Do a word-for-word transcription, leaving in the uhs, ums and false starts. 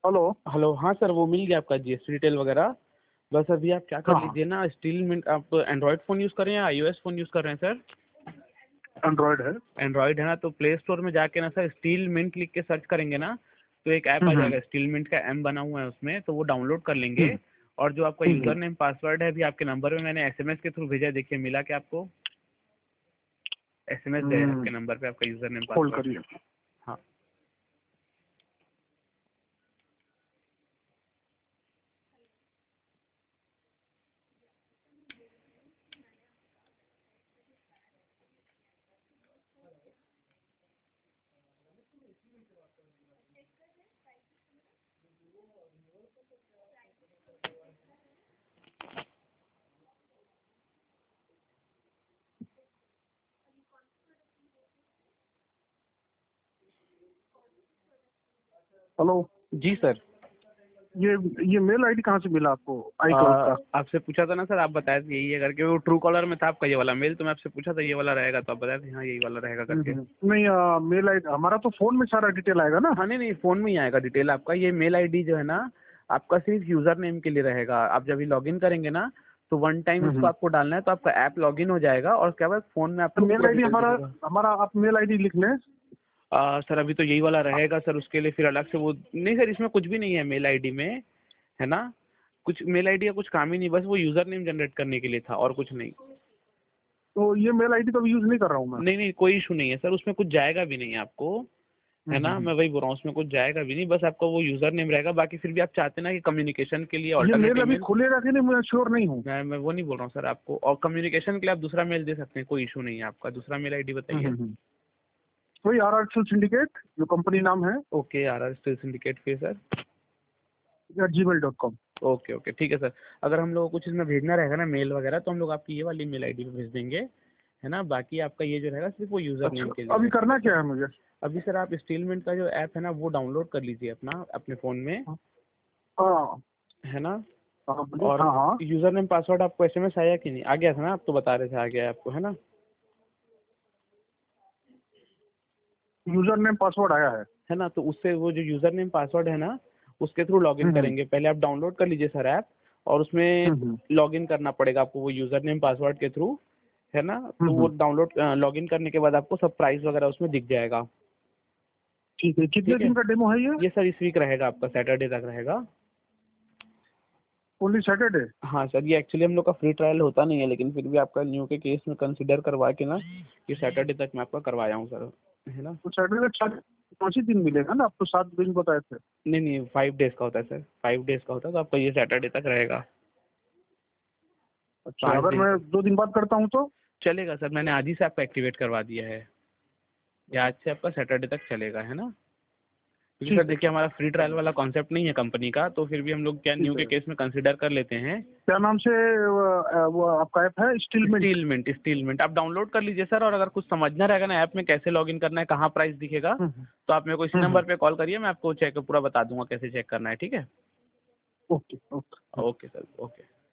Hello. Hello, हाँ sir, वो मिल गया आपका जीएसटी डिटेल वगैरह। बस अभी आप क्या कर हाँ हाँ, लीजिए ना, स्टील मिंट। आप एंड्रॉयड फ़ोन यूज़ कर रहे हैं या आईओएस फ़ोन यूज़ कर रहे हैं सर? एंड्रॉयड है। एंड्रॉयड है ना, तो प्ले स्टोर में जाके ना सर स्टील मिंट लिख के सर्च करेंगे ना, तो एक ऐप आ हम्म हम्म जाएगा, स्टील मिंट का एम बना हुआ है उसमें, तो वो डाउनलोड कर लेंगे। हम्म और जो आपका हम्म, यूज़र नेम पासवर्ड है, अभी आपके नंबर में मैंने एसएमएस के थ्रू भेजा है, देखिए मिला क्या आपको? एसएमएस गया है हम्म, आपके नंबर पे आपका यूज़र नेम होल्ड पासवर्ड। करिए। हाँ। हेलो। जी सर। ये ये मेल आईडी कहाँ से मिला आपको, आई आ, क्लाउड का? आपसे पूछा था ना सर, आप बताए थे यही है करके, वो ट्रू कॉलर में था आपका ये वाला मेल, तो मैं आपसे पूछा था ये वाला रहेगा, तो आप बताए थे हाँ यही वाला रहेगा हम्म करके। हम्म, नहीं, आ, मेल आईडी हमारा तो फोन में सारा डिटेल आएगा ना। हाँ नहीं नहीं, फ़ोन में ही आएगा डिटेल आपका। ये मेल आईडी जो है ना, आपका सिर्फ यूज़र नेम के लिए रहेगा। आप जब भी लॉगिन करेंगे ना, तो वन टाइम हम्म इसको हम्म, आपको डालना है, तो आपका ऐप लॉगिन हो जाएगा और उसके बाद फ़ोन में तो आपको मेल पूरा आईडी डिटेल हमारा दिखेगा। हमारा आप मेल आईडी लिख लें। आ, सर अभी तो यही वाला रहेगा सर, उसके लिए फिर अलग से वो नहीं सर, इसमें कुछ भी नहीं है मेल आईडी में, है ना। कुछ मेल आईडी का कुछ काम ही नहीं, बस वो यूज़र नेम जनरेट करने के लिए था और कुछ नहीं। तो ये मेल आईडी तो अभी यूज नहीं कर रहा हूँ मैं। नहीं नहीं, कोई इशू नहीं है सर, उसमें कुछ जाएगा भी नहीं आपको, है हम्म ना। हम्म, मैं वही बोल रहा हूँ, उसमें कुछ जाएगा भी नहीं, बस आपका वो यूज़र नेम रहेगा। बाकी फिर भी आप चाहते ना कि कम्युनिकेशन के लिए ये मेल ऑल्टरनेटिव अभी मेल। खुलेगा कि नहीं, मैं श्योर नहीं हूँ। मैं मैं वो नहीं बोल रहा हूँ सर आपको, और कम्युनिकेशन के लिए आप दूसरा मेल दे सकते हैं, कोई इशू नहीं है। आपका दूसरा मेल आईडी हम्म बताइए। हम्म हम्म। वही आर आर सिंडिकेट जो कंपनी नाम है, okay, R R steel syndicate फिर सर। या Gmail dot com. Okay okay, ठीक है सर। अगर हम लोगों को कुछ इसमें भेजना रहेगा ना मेल वगैरह, तो हम लोग आपकी ये वाली मेल आईडी पे भेज देंगे, है ना। बाकी आपका ये जो रहेगा सिर्फ वो यूज़र नेम अच्छा, के लिए है, अभी ठीक करना है क्या सर। है मुझे? अभी सर आप स्टीलमेंट का जो ऐप है ना, वो डाउनलोड कर लीजिए अपना अपने फ़ोन में, हाँ है ना। हाँ बोलिए। और हाँ हाँ, यूज़र नेम पासवर्ड आपको एसएमएस आया कि नहीं? आ गया था ना, आप तो बता रहे थे आ गया है आपको, है ना। यूजर नेम पासवर्ड आया है। है ना, तो उससे वो जो यूज़र नेम पासवर्ड है ना, उसके थ्रू लॉगिन हम्म करेंगे। पहले आप डाउनलोड कर लीजिए सर ऐप, और उसमें हम्म हम्म लॉगिन करना पड़ेगा आपको वो यूज़र नेम पासवर्ड के थ्रू, है ना। हम्म तो वो हम्म, डाउनलोड लॉगिन करने के बाद आपको सब प्राइस वगैरह उसमें दिख जाएगा। ठीक है। कितने ठीक है, दिन का डेमो है ये? ये सर इस वीक रहेगा आपका, सैटरडे तक रहेगा। Only Saturday? हाँ सर, ये एक्चुअली हम लोग का फ्री ट्रायल होता नहीं है, लेकिन फिर भी आपका न्यू के केस में कंसिडर करवा के ना, ये सैटरडे तक मैं आपका करवाया हूँ सर, है ना। तो सैटरडे चार पाँच ही दिन मिलेगा ना, आप तो सात दिन बताए थे। नहीं नहीं, फाइव डेज़ का होता है सर, फाइव डेज़ का होता है, तो आपका ये सैटरडे तक रहेगा। अच्छा, पाँच अगर दिन मैं का दो दिन बाद करता हूँ तो? चलेगा सर, मैंने आज ही से आपका एक्टिवेट करवा दिया है। ये आज से आपका सैटरडे तक चलेगा, है ना। क्योंकि सर ठीक है देखिए, हमारा फ्री ट्रायल वाला कॉन्सेप्ट नहीं है कंपनी का, तो फिर भी हम लोग क्या न्यू ठीक के है। केस में कंसिडर कर लेते हैं। क्या नाम से वो, वो आपका ऐप है, स्टीलमेंट? स्टीलमेंट, स्टीलमेंट आप डाउनलोड कर लीजिए सर, और अगर कुछ समझना रहेगा ना ऐप में कैसे लॉगिन करना है, कहाँ प्राइस दिखेगा, हम्म तो आप मेरे को इसी हम्म नंबर पे कॉल करिए, मैं आपको चेक पूरा बता दूंगा कैसे चेक करना है, ठीक है। Okay okay. Okay sir, okay.